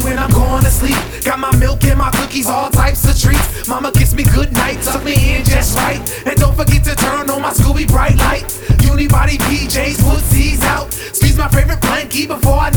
when I'm going to sleep. Got my milk and my cookies, all types of treats. Mama kiss me goodnight, tuck me in just right. And don't forget to turn on my Scooby bright light. Unibody PJs, Woodsie's out. Squeeze my favorite blankie before I